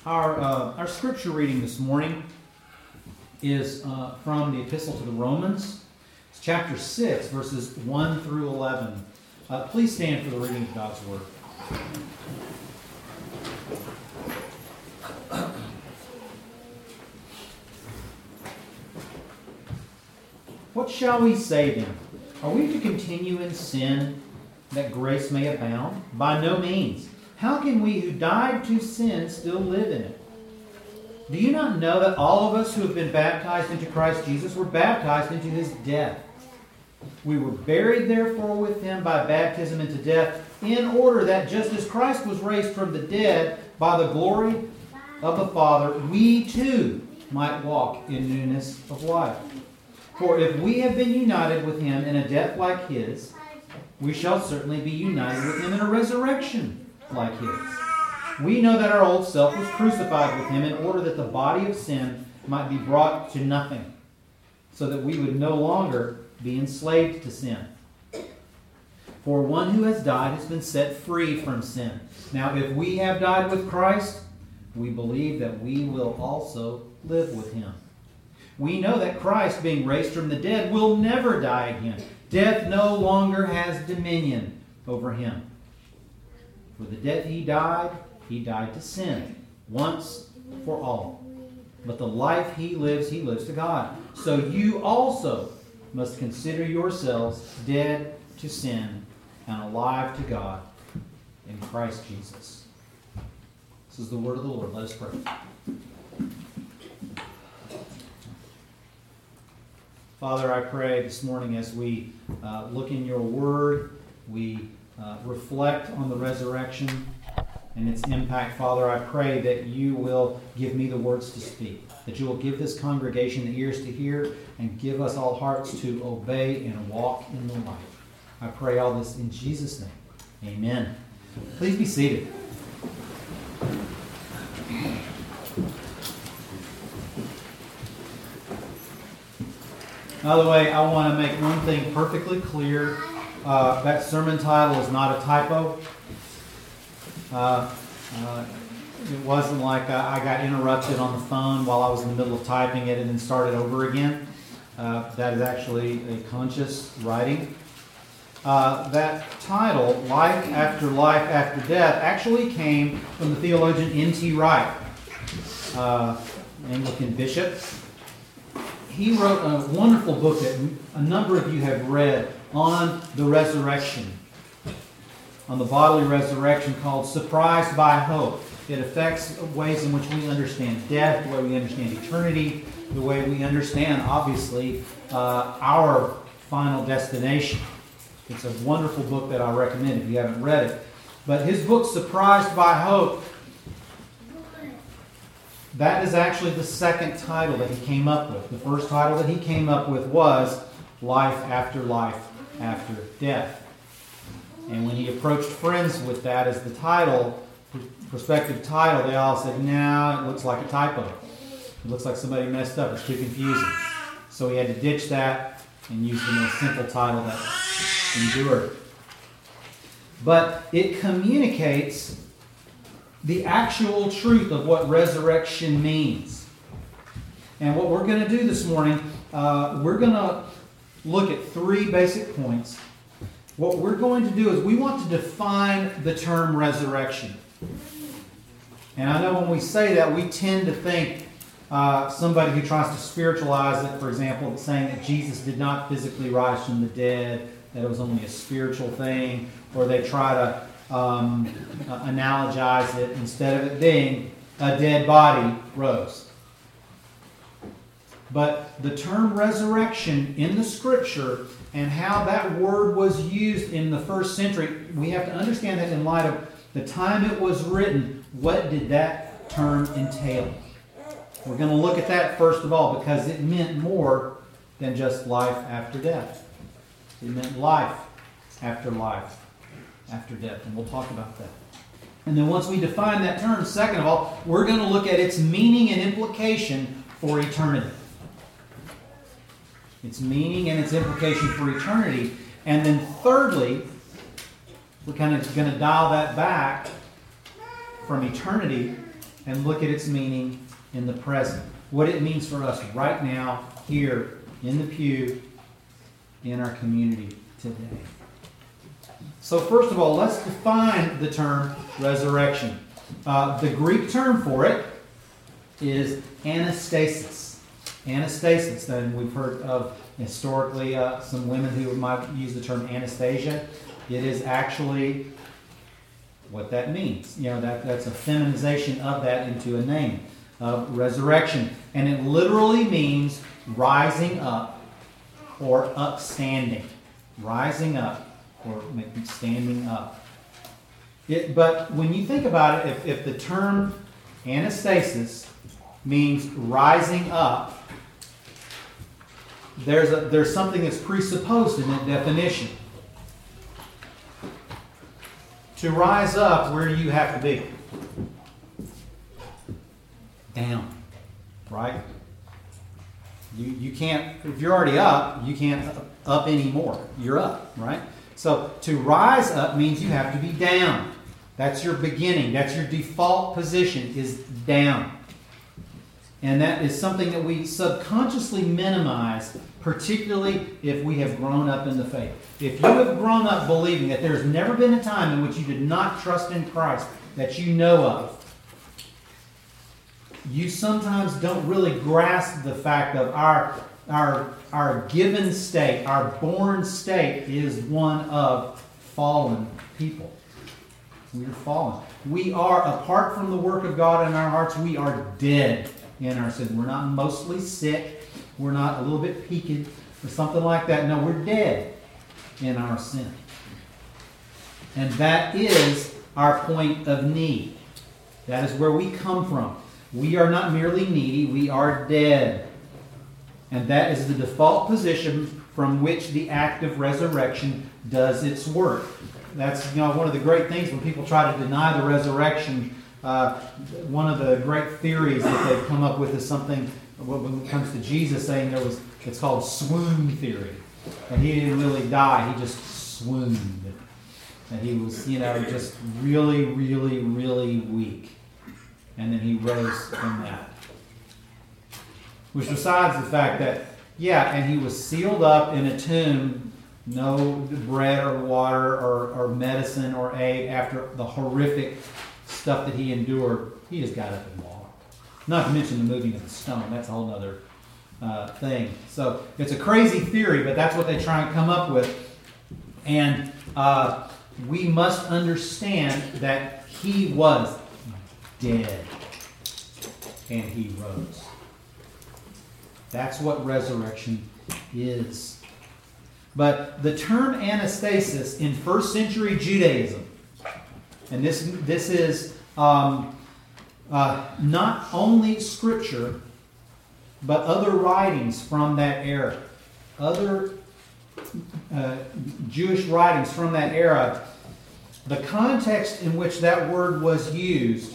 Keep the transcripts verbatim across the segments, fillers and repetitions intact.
Our, uh, our scripture reading this morning is uh, from the Epistle to the Romans. It's chapter six, verses one through eleven. Uh, please stand for the reading of God's Word. What shall we say then? Are we to continue in sin that grace may abound? By no means. How can we who died to sin still live in it? Do you not know that all of us who have been baptized into Christ Jesus were baptized into his death? We were buried therefore with him by baptism into death, in order that just as Christ was raised from the dead by the glory of the Father, we too might walk in newness of life. For if we have been united with him in a death like his, we shall certainly be united with him in a resurrection like his. We know that our old self was crucified with him in order that the body of sin might be brought to nothing, so that we would no longer be enslaved to sin. For one who has died has been set free from sin. Now, if we have died with Christ, we believe that we will also live with him. We know that Christ, being raised from the dead, will never die again. Death no longer has dominion over him. For the death he died, he died to sin, once for all. But the life he lives, he lives to God. So you also must consider yourselves dead to sin and alive to God in Christ Jesus. This is the word of the Lord. Let us pray. Father, I pray this morning as we uh, look in your word, we uh, reflect on the resurrection and its impact. Father, I pray that you will give me the words to speak, that you will give this congregation the ears to hear, and give us all hearts to obey and walk in the light. I pray all this in Jesus' name. Amen. Please be seated. By the way, I want to make one thing perfectly clear. Uh, that sermon title is not a typo. Uh, uh, it wasn't like I, I got interrupted on the phone while I was in the middle of typing it and then started over again. Uh, that is actually a conscious writing. Uh, that title, Life After Life After Death, actually came from the theologian N T Wright, uh, Anglican bishop. He wrote a wonderful book that a number of you have read on the resurrection, on the bodily resurrection, called Surprised by Hope. It affects ways in which we understand death, the way we understand eternity, the way we understand, obviously, uh, our final destination. It's a wonderful book that I recommend if you haven't read it. But his book, Surprised by Hope, that is actually the second title that he came up with. The first title that he came up with was Life After Life After Death. And when he approached friends with that as the title, prospective title, they all said, "No, it looks like a typo. It looks like somebody messed up. It's too confusing." So he had to ditch that and use the more simple title that endured. But it communicates the actual truth of what resurrection means. And what we're going to do this morning, uh, we're going to look at three basic points. What we're going to do is we want to define the term resurrection. And I know when we say that, we tend to think uh, somebody who tries to spiritualize it, for example, saying that Jesus did not physically rise from the dead, that it was only a spiritual thing, or they try to Um, uh, analogize it, instead of it being a dead body rose. But the term resurrection in the Scripture and how that word was used in the first century, we have to understand that in light of the time it was written. What did that term entail? We're going to look at that first of all, because it meant more than just life after death. It meant life after life after death, and we'll talk about that. And then once we define that term, second of all, we're going to look at its meaning and implication for eternity. Its meaning and its implication for eternity. And then thirdly, we're kind of going to dial that back from eternity and look at its meaning in the present. What it means for us right now, here, in the pew, in our community today. So first of all, let's define the term resurrection. Uh, the Greek term for it is anastasis. Anastasis, then we've heard of historically uh, some women who might use the term Anastasia. It is actually what that means. You know, that, that's a feminization of that into a name of resurrection. And it literally means rising up or upstanding. Rising up or maybe standing up. It, but when you think about it, if, if the term anastasis means rising up, there's a, there's something that's presupposed in that definition. To rise up, where do you have to be? Down, right? You you can't, if you're already up, you can't up, up anymore. You're up, right? So to rise up means you have to be down. That's your beginning. That's your default position, is down. And that is something that we subconsciously minimize, particularly if we have grown up in the faith. If you have grown up believing that there's never been a time in which you did not trust in Christ that you know of, you sometimes don't really grasp the fact of our, our, our given state, our born state is one of fallen people. We are fallen. We are, apart from the work of God in our hearts, we are dead in our sin. We're not mostly sick. We're not a little bit peaked or something like that. No, we're dead in our sin. And that is our point of need. That is where we come from. We are not merely needy, we are dead. And that is the default position from which the act of resurrection does its work. That's, you know, one of the great things when people try to deny the resurrection. Uh, one of the great theories that they've come up with is something when it comes to Jesus saying there was, it's called swoon theory. And he didn't really die, he just swooned. And he was, you know, just really, really, really weak. And then he rose from that. Which besides the fact that, yeah, and he was sealed up in a tomb, no bread or water or, or medicine or aid after the horrific stuff that he endured, he just got up and walked. Not to mention the moving of the stone. That's a whole other uh, thing. So it's a crazy theory, but that's what they try and come up with. And uh, we must understand that he was dead and he rose. That's what resurrection is. But the term anastasis in first century Judaism, and this, this is um, uh, not only Scripture, but other writings from that era. Other uh, Jewish writings from that era. The context in which that word was used,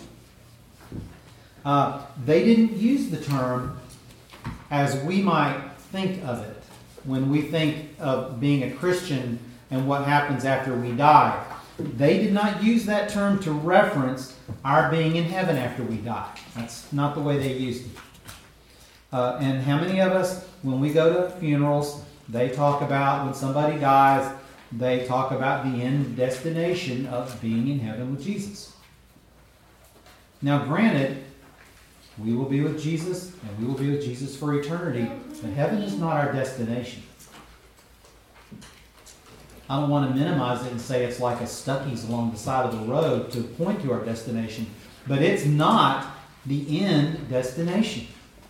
uh, they didn't use the term as we might think of it when we think of being a Christian and what happens after we die. They did not use that term to reference our being in heaven after we die. That's not the way they used it. Uh, and how many of us, when we go to funerals, they talk about when somebody dies, they talk about the end destination of being in heaven with Jesus. Now, granted, we will be with Jesus, and we will be with Jesus for eternity, but heaven is not our destination. I don't want to minimize it and say it's like a Stuckey's along the side of the road to point to our destination, but it's not the end destination.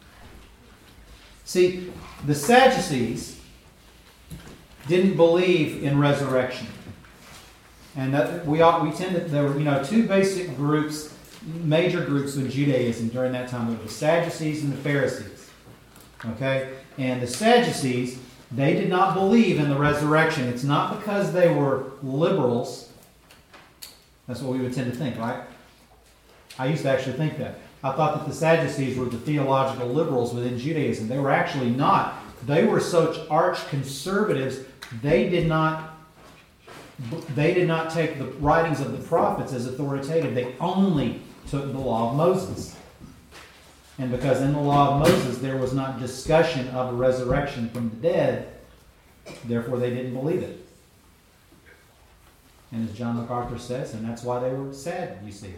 See, the Sadducees didn't believe in resurrection. And that we ought, we tend to, there were, you know, two basic groups, major groups in Judaism during that time. There were the Sadducees and the Pharisees. Okay? And the Sadducees, they did not believe in the resurrection. It's not because they were liberals. That's what we would tend to think, right? I used to actually think that. I thought that the Sadducees were the theological liberals within Judaism. They were actually not. They were such arch conservatives. They did not They did not take the writings of the prophets as authoritative. They only took the law of Moses. And because in the law of Moses there was not discussion of a resurrection from the dead, therefore they didn't believe it. And as John MacArthur says, and that's why they were sad, you see.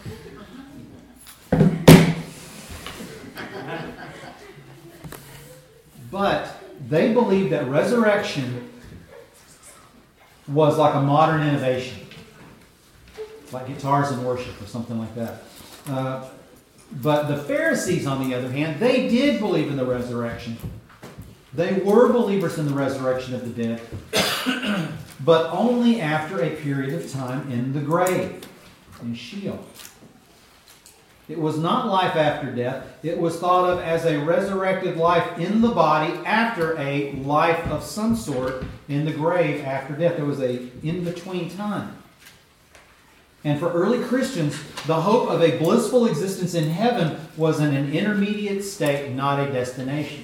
But they believed that resurrection was like a modern innovation, like guitars in worship or something like that. Uh, but the Pharisees, on the other hand, they did believe in the resurrection. They were believers in the resurrection of the dead, but only after a period of time in the grave, in Sheol. It was not life after death. It was thought of as a resurrected life in the body after a life of some sort in the grave after death. There was a in-between time. And for early Christians, the hope of a blissful existence in heaven was in an intermediate state, not a destination.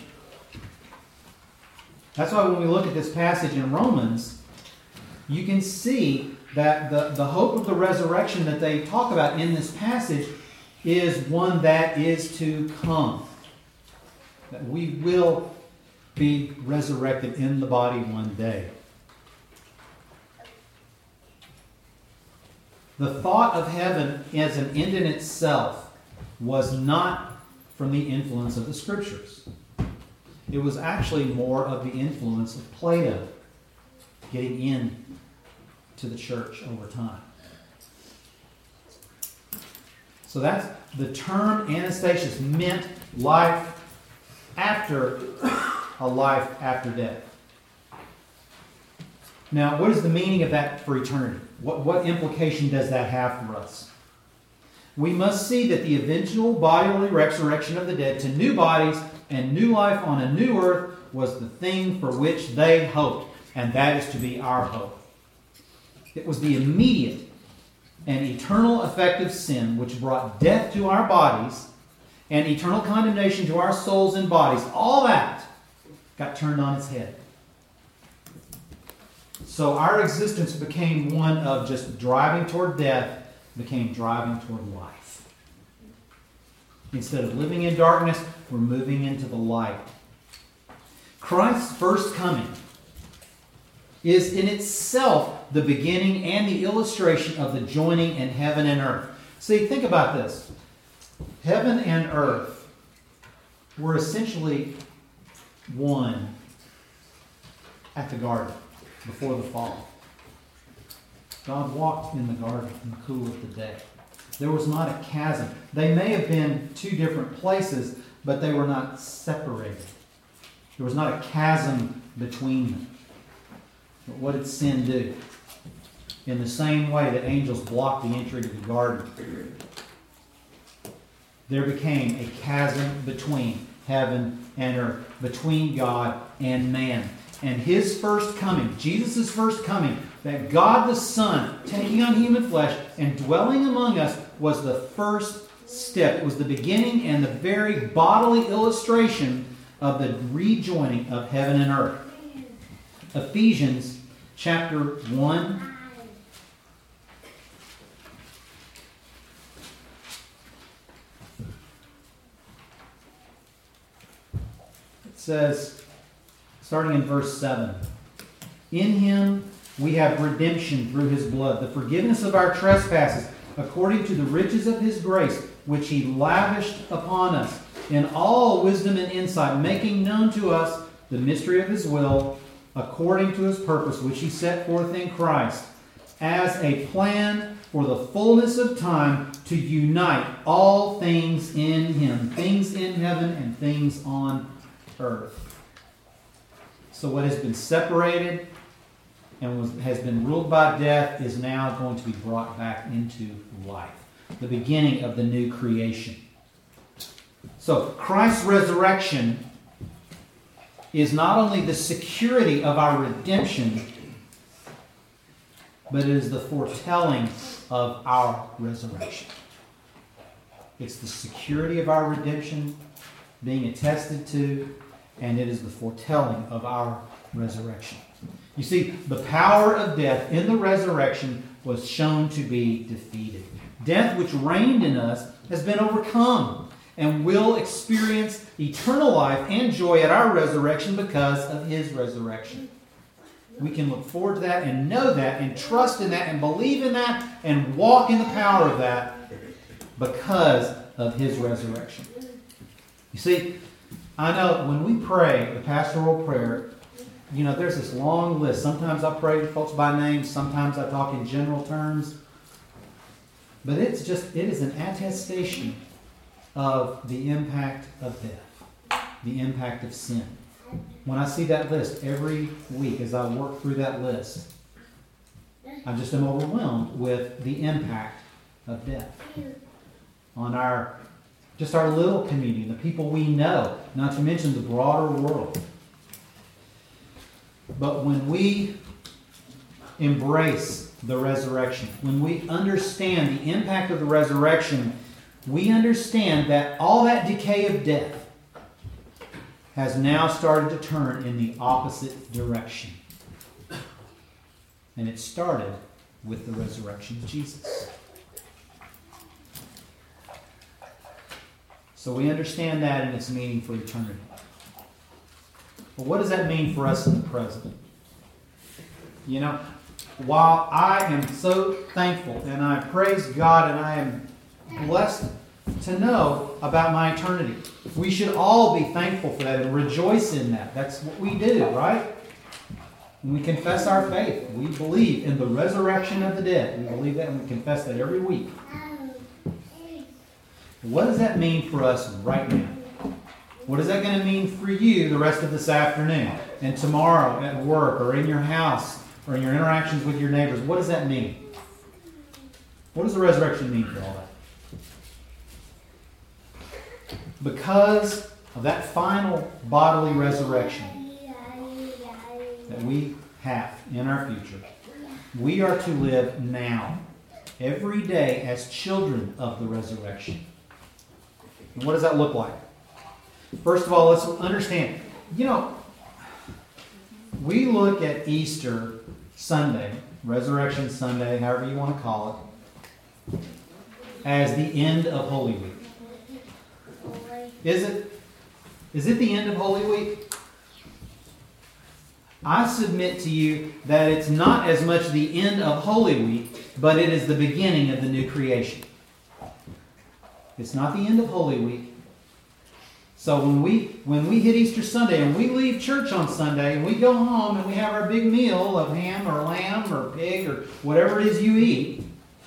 That's why when we look at this passage in Romans, you can see that the, the hope of the resurrection that they talk about in this passage is one that is to come. That we will be resurrected in the body one day. The thought of heaven as an end in itself was not from the influence of the Scriptures. It was actually more of the influence of Plato getting in to the church over time. So that's the term Anastasius meant life after a life after death. Now, what is the meaning of that for eternity? What, what implication does that have for us? We must see that the eventual bodily resurrection of the dead to new bodies and new life on a new earth was the thing for which they hoped, and that is to be our hope. It was the immediate and eternal effect of sin which brought death to our bodies and eternal condemnation to our souls and bodies. All that got turned on its head. So our existence became one of just driving toward death, became driving toward life. Instead of living in darkness, we're moving into the light. Christ's first coming is in itself the beginning and the illustration of the joining in heaven and earth. See, think about this. Heaven and earth were essentially one at the garden before the fall. God walked in the garden in the cool of the day. There was not a chasm. They may have been two different places, but they were not separated. There was not a chasm between them. But what did sin do? In the same way that angels blocked the entry to the garden, there became a chasm between heaven and earth, between God and man. And his first coming, Jesus' first coming, that God the Son taking on human flesh and dwelling among us, was the first step. It was the beginning and the very bodily illustration of the rejoining of heaven and earth. Ephesians chapter one. It says, starting in verse seven, "In him we have redemption through his blood, the forgiveness of our trespasses, according to the riches of his grace, which he lavished upon us in all wisdom and insight, making known to us the mystery of his will, according to his purpose, which he set forth in Christ, as a plan for the fullness of time to unite all things in him, things in heaven and things on earth." So what has been separated and was, has been ruled by death is now going to be brought back into life. The beginning of the new creation. So Christ's resurrection is not only the security of our redemption, but it is the foretelling of our resurrection. It's the security of our redemption being attested to, and it is the foretelling of our resurrection. You see, the power of death in the resurrection was shown to be defeated. Death, which reigned in us, has been overcome and will experience eternal life and joy at our resurrection because of His resurrection. We can look forward to that and know that and trust in that and believe in that and walk in the power of that because of His resurrection. You see, I know when we pray the pastoral prayer, you know, there's this long list. Sometimes I pray to folks by name. Sometimes I talk in general terms. But it's just, it is an attestation of the impact of death, the impact of sin. When I see that list every week as I work through that list, I just am overwhelmed with the impact of death on our, just our little community, the people we know, not to mention the broader world. But when we embrace the resurrection, when we understand the impact of the resurrection, we understand that all that decay of death has now started to turn in the opposite direction. And it started with the resurrection of Jesus. So we understand that and its meaning for eternity. But what does that mean for us in the present? You know, while I am so thankful and I praise God and I am blessed to know about my eternity, we should all be thankful for that and rejoice in that. That's what we do, right? When we confess our faith, we believe in the resurrection of the dead. We believe that and we confess that every week. What does that mean for us right now? What is that going to mean for you the rest of this afternoon and tomorrow at work or in your house or in your interactions with your neighbors? What does that mean? What does the resurrection mean for all that? Because of that final bodily resurrection that we have in our future, we are to live now, every day, as children of the resurrection. And what does that look like? First of all, let's understand, you know, we look at Easter Sunday, Resurrection Sunday, however you want to call it, as the end of Holy Week. Is it? Is it the end of Holy Week? I submit to you that it's not as much the end of Holy Week, but it is the beginning of the new creation. It's not the end of Holy Week. So when we when we hit Easter Sunday and we leave church on Sunday and we go home and we have our big meal of ham or lamb or pig or whatever it is you eat,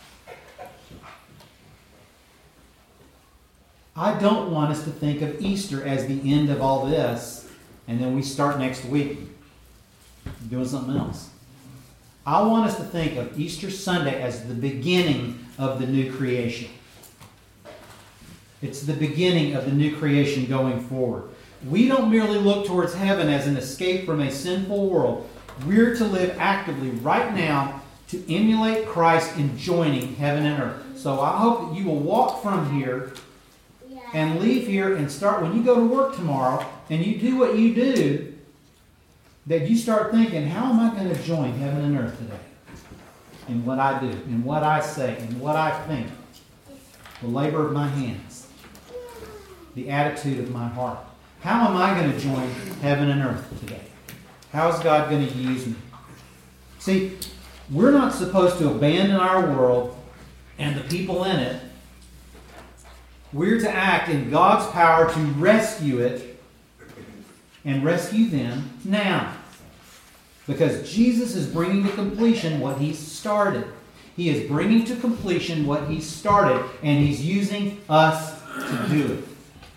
I don't want us to think of Easter as the end of all this and then we start next week doing something else. I want us to think of Easter Sunday as the beginning of the new creation. It's the beginning of the new creation going forward. We don't merely look towards heaven as an escape from a sinful world. We're to live actively right now to emulate Christ in joining heaven and earth. So I hope that you will walk from here and leave here and start, when you go to work tomorrow and you do what you do, that you start thinking, how am I going to join heaven and earth today? In what I do, in what I say, in what I think. The labor of my hands. The attitude of my heart. How am I going to join heaven and earth today? How is God going to use me? See, we're not supposed to abandon our world and the people in it. We're to act in God's power to rescue it and rescue them now. Because Jesus is bringing to completion what He started. He is bringing to completion what He started, and He's using us to do it.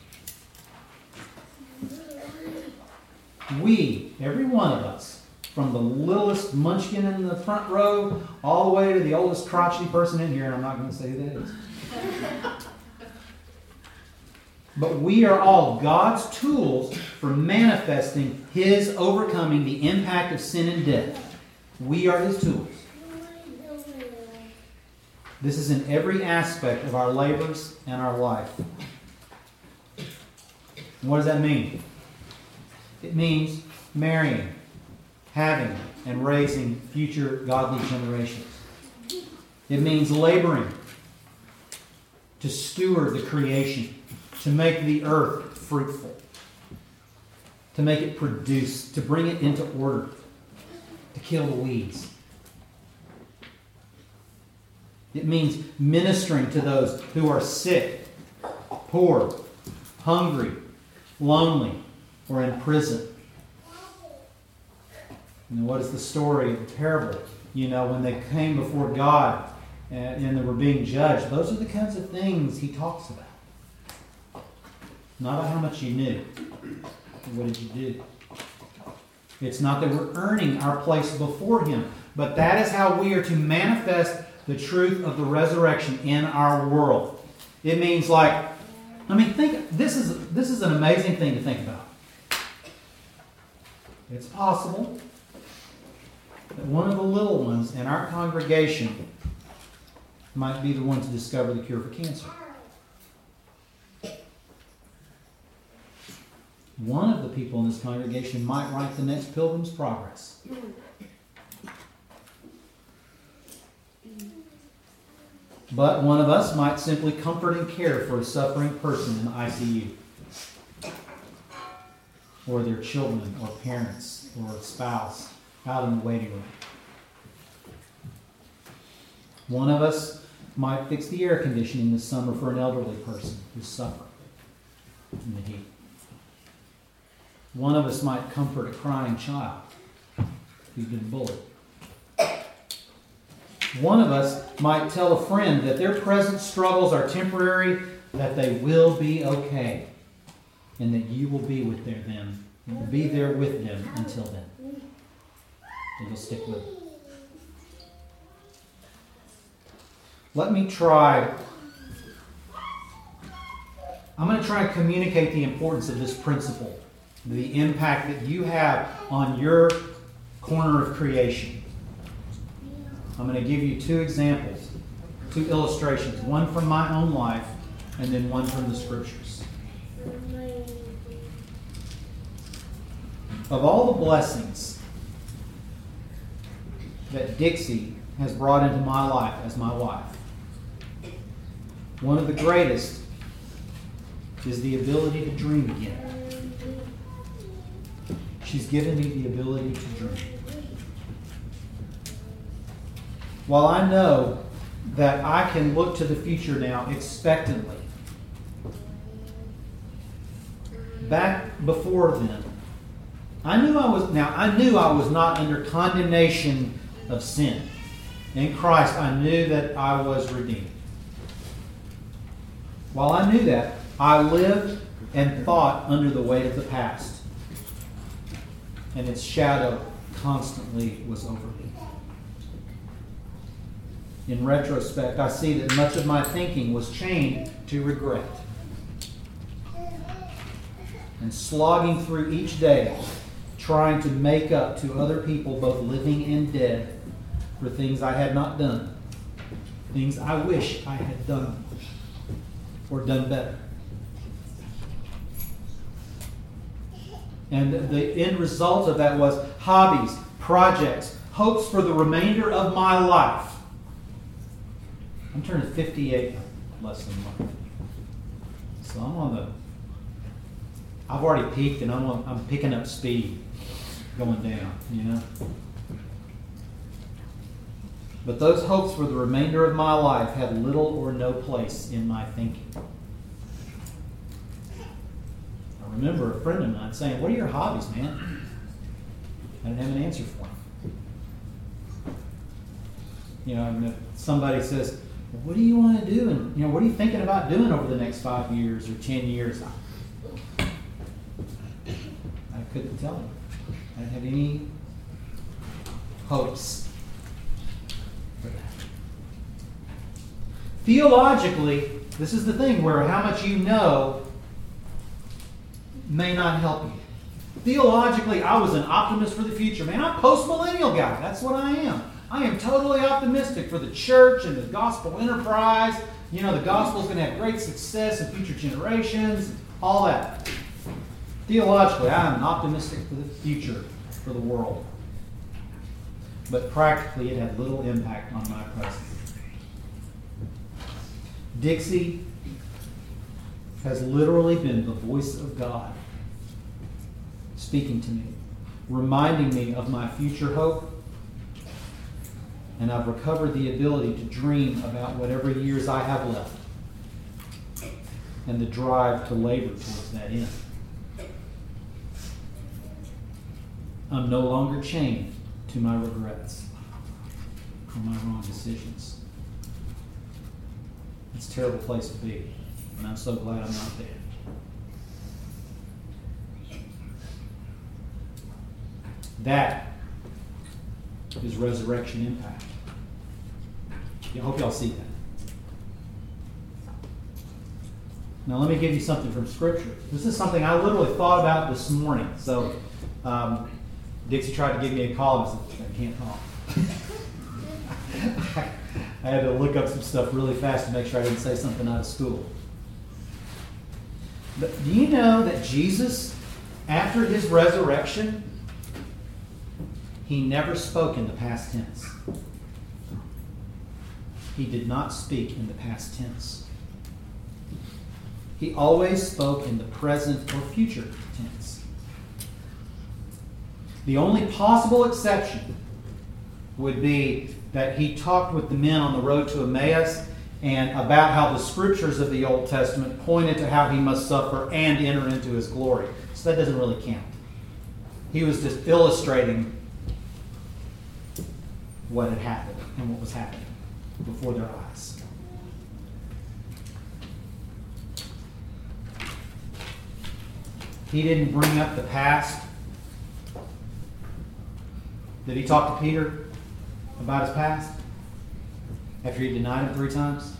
We, every one of us, from the littlest munchkin in the front row all the way to the oldest crotchety person in here, and I'm not going to say who that is. But we are all God's tools for manifesting His overcoming the impact of sin and death. We are His tools. This is in every aspect of our labors and our life. What does that mean? It means marrying, having, and raising future godly generations. It means laboring to steward the creation, to make the earth fruitful, to make it produce, to bring it into order, to kill the weeds. It means ministering to those who are sick, poor, hungry, lonely, or in prison. And what is the story of the parable? You know, when they came before God and, and they were being judged, those are the kinds of things he talks about. Not about how much you knew. What did you do? It's not that we're earning our place before him, but that is how we are to manifest the truth of the resurrection in our world. It means like, I mean, think, this is, this is an amazing thing to think about. It's possible that one of the little ones in our congregation might be the one to discover the cure for cancer. One of the people in this congregation might write the next Pilgrim's Progress. But one of us might simply comfort and care for a suffering person in the I C U, or their children, or parents, or a spouse out in the waiting room. One of us might fix the air conditioning this summer for an elderly person who's suffering in the heat. One of us might comfort a crying child who's been bullied. One of us might tell a friend that their present struggles are temporary, that they will be okay, and that you will be with them, you will be there with them until then. And you'll stick with it. Let me try. I'm going to try and communicate the importance of this principle, the impact that you have on your corner of creation. I'm going to give you two examples, two illustrations, one from my own life and then one from the Scriptures. Of all the blessings that Dixie has brought into my life as my wife, one of the greatest is the ability to dream again. She's given me the ability to dream. While I know that I can look to the future now expectantly, back before then, I knew I was now I knew I was not under condemnation of sin. In Christ, I knew that I was redeemed. While I knew that, I lived and thought under the weight of the past, and its shadow constantly was over me. In retrospect, I see that much of my thinking was chained to regret. And slogging through each day, trying to make up to other people, both living and dead, for things I had not done, things I wish I had done, or done better. And the end result of that was hobbies, projects, hopes for the remainder of my life. I'm turning fifty-eight less than a month. So I'm on the... I've already peaked and I'm, on, I'm picking up speed going down, you know. But those hopes for the remainder of my life had little or no place in my thinking. I remember a friend of mine saying, "What are your hobbies, man?" I didn't have an answer for him. You know, and if somebody says, "Well, what do you want to do? And you know, what are you thinking about doing over the next five years or ten years?" I couldn't tell him. I didn't have any hopes for that. Theologically, this is the thing where how much you know may not help you. Theologically, I was an optimist for the future. Man, I'm a post-millennial guy. That's what I am. I am totally optimistic for the church and the gospel enterprise. You know, the gospel's going to have great success in future generations, all that. Theologically, I am optimistic for the future, for the world. But practically, it had little impact on my present. Dixie has literally been the voice of God speaking to me, reminding me of my future hope, and I've recovered the ability to dream about whatever years I have left and the drive to labor towards that end. I'm no longer chained to my regrets or my wrong decisions. It's a terrible place to be, and I'm so glad I'm not there. That is resurrection impact. I hope y'all see that. Now let me give you something from Scripture. This is something I literally thought about this morning. So um, Dixie tried to give me a call and I said, I can't talk. I had to look up some stuff really fast to make sure I didn't say something out of school. But do you know that Jesus, after his resurrection, he never spoke in the past tense? He did not speak in the past tense. He always spoke in the present or future tense. The only possible exception would be that he talked with the men on the road to Emmaus and about how the scriptures of the Old Testament pointed to how he must suffer and enter into his glory. So that doesn't really count. He was just illustrating what had happened and what was happening before their eyes. He didn't bring up the past. Did he talk to Peter about his past after he denied him three times?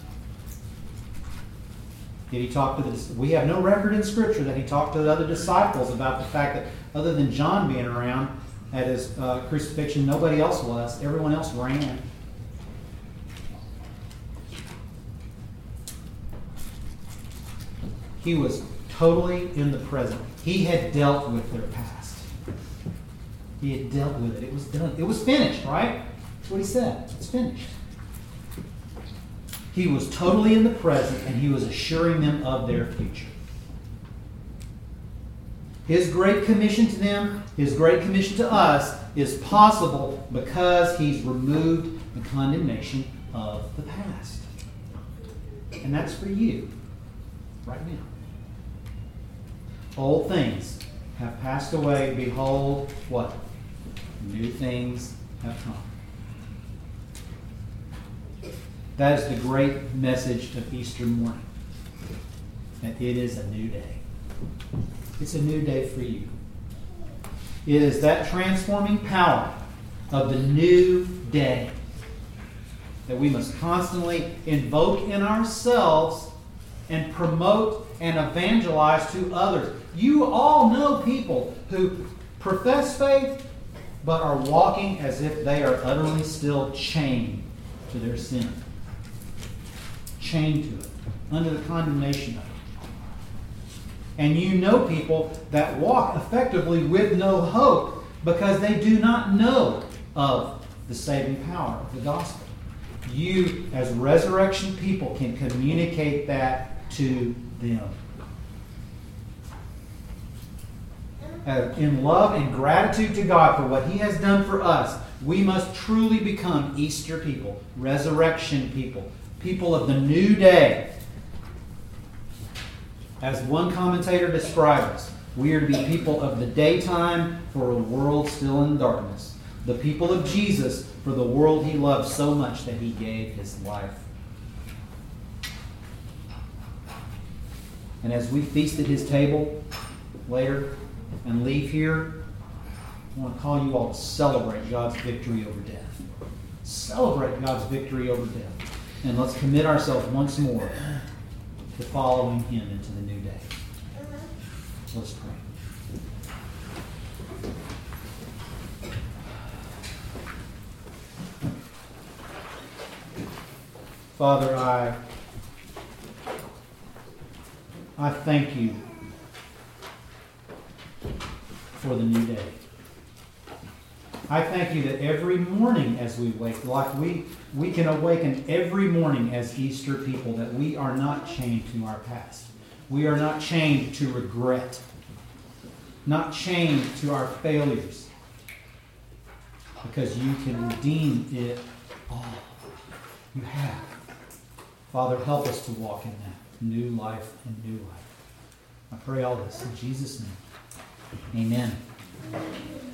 Did he talk to the... We have no record in Scripture that he talked to the other disciples about the fact that other than John being around at his uh, crucifixion, nobody else was. Everyone else ran. He was totally in the present. He had dealt with their past. He had dealt with it. It was done. It was finished, right? That's what he said. It's finished. He was totally in the present, and he was assuring them of their future. His great commission to them, his great commission to us, is possible because he's removed the condemnation of the past. And that's for you right now. Old things have passed away. Behold, what? New things have come. That is the great message of Easter morning. That it is a new day. It's a new day for you. It is that transforming power of the new day that we must constantly invoke in ourselves and promote and evangelize to others. You all know people who profess faith but are walking as if they are utterly still chained to their sin. Chained to it, under the condemnation of it. And you know people that walk effectively with no hope because they do not know of the saving power of the gospel. You, as resurrection people, can communicate that to them. Uh, in love and gratitude to God for what He has done for us, we must truly become Easter people, resurrection people, people of the new day. As one commentator describes, we are to be people of the daytime for a world still in darkness. The people of Jesus for the world He loved so much that He gave His life. And as we feast at His table later and leave here, I want to call you all to celebrate God's victory over death. Celebrate God's victory over death. And let's commit ourselves once more to following Him into the new day. Let's pray. Father, I, I thank You for the new day. I thank you that every morning as we wake, like we, we can awaken every morning as Easter people, that we are not chained to our past. We are not chained to regret. Not chained to our failures. Because you can redeem it all. You have. Father, help us to walk in that new life and new life. I pray all this in Jesus' name. Amen.